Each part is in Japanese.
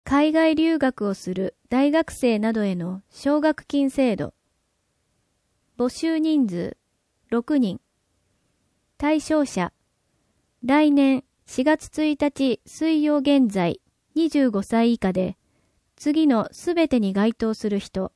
海外留学をする大学生などへの奨学金制度。募集人数6人。対象者。来年4月1日水曜現在25歳以下で、次のすべてに該当する人。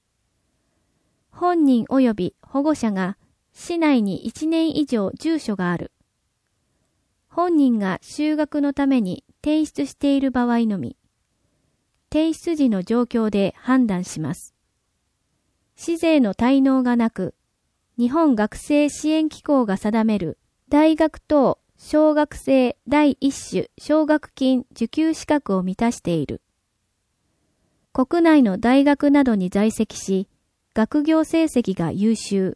本人及び保護者が市内に1年以上住所がある。本人が就学のために提出している場合のみ。提出時の状況で判断します。市税の滞納がなく、日本学生支援機構が定める大学等奨学生第一種奨学金受給資格を満たしている。国内の大学などに在籍し、学業成績が優秀。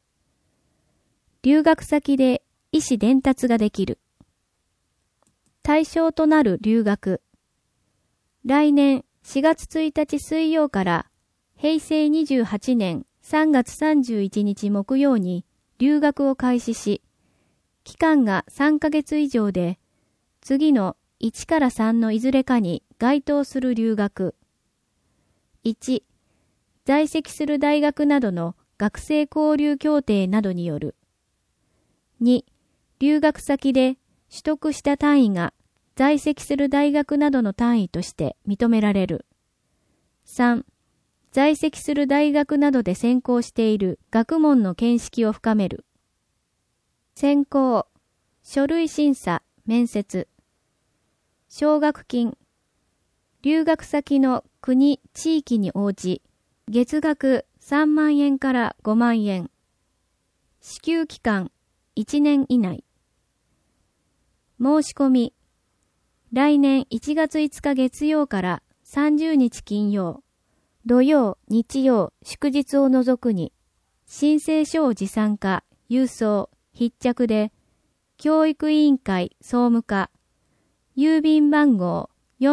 留学先で意思伝達ができる。対象となる留学。来年4月1日水曜から平成28年3月31日木曜に留学を開始し、期間が3ヶ月以上で、次の1から3のいずれかに該当する留学。1、在籍する大学などの学生交流協定などによる。2、留学先で取得した単位が在籍する大学などの単位として認められる。3、在籍する大学などで専攻している学問の見識を深める。選考、書類審査、面接。奨学金。留学先の国、地域に応じ、月額3万円から5万円。支給期間1年以内。申し込み。来年1月5日月曜から30日金曜、土曜、日曜、祝日を除くに、申請書を持参か、郵送、必着で、教育委員会総務課、郵便番号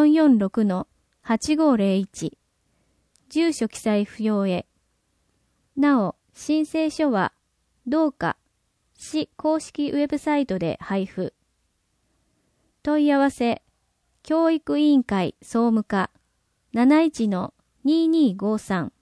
446-8501、住所記載不要へ。なお、申請書は、同課、市公式ウェブサイトで配布。問い合わせ、教育委員会総務課 71-2253